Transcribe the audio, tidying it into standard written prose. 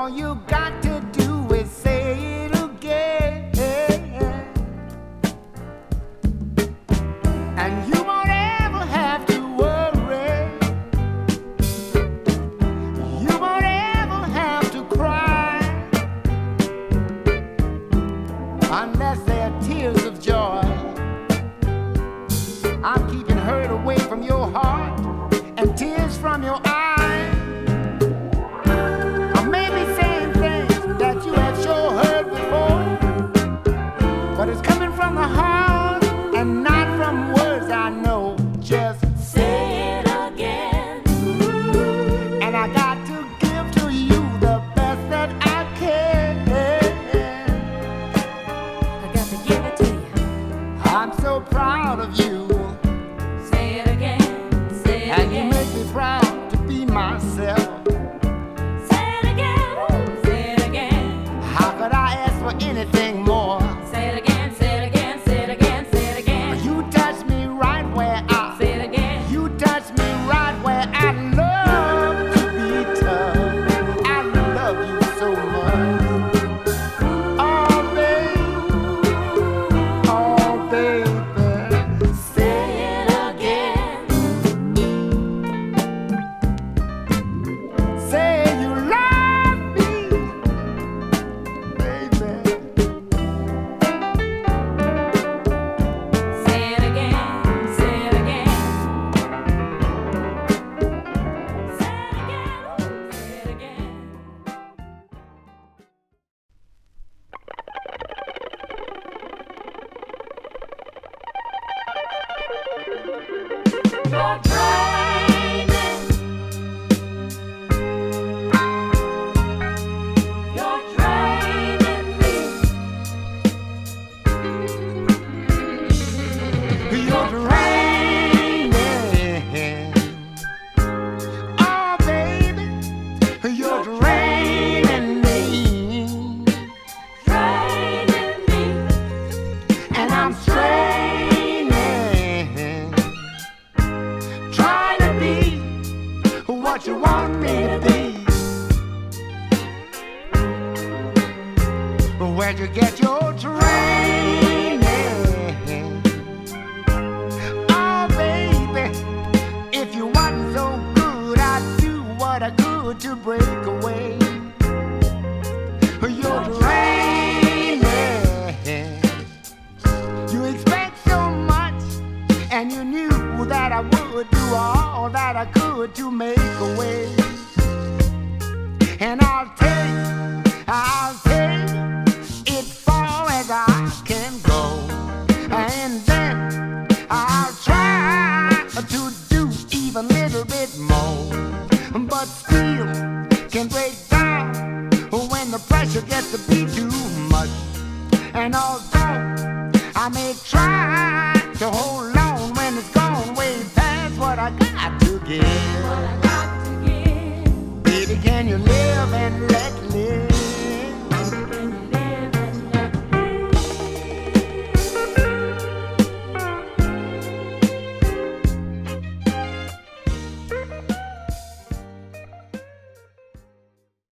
All you got to do is say it again, and you won't ever have to worry. You won't ever have to cry, unless there are tears of joy. I'm keeping hurt away from your heart and tears from your eyes. I may be saying things that you have sure heard before, but it's coming from the heart and not from words I know. Just Say it again. and I got to give to you the best that I can. I got to give it to you. I'm so proud of you, Say it again. Say it and you again. make me proud to be myself. Say it again. Say it again. How could I ask for anything more? Say it again. Say it again. Say it again. Say it again. You touch me right where Say it again. you touch me right where I love to be touched. I love you so much. Oh baby, say Say it again. say you love me, baby. Say it again. Say it again. Say it again. Say it again. You're draining. You're draining me. You're draining. Oh baby, you're draining me. Draining me. And I'm straining, trying to be what you want me to be. Where'd you get your training? Oh baby, if you wasn't so good, I'd do what I could to break away. You're draining. You expect so much, and you knew that I would do all that I could to make a way. And I'll take it far as I can go, and then I'll try to do even a little bit more, but still can break down when the pressure gets to be too much. And although I may try to hold on when it's gone way past what I got to give,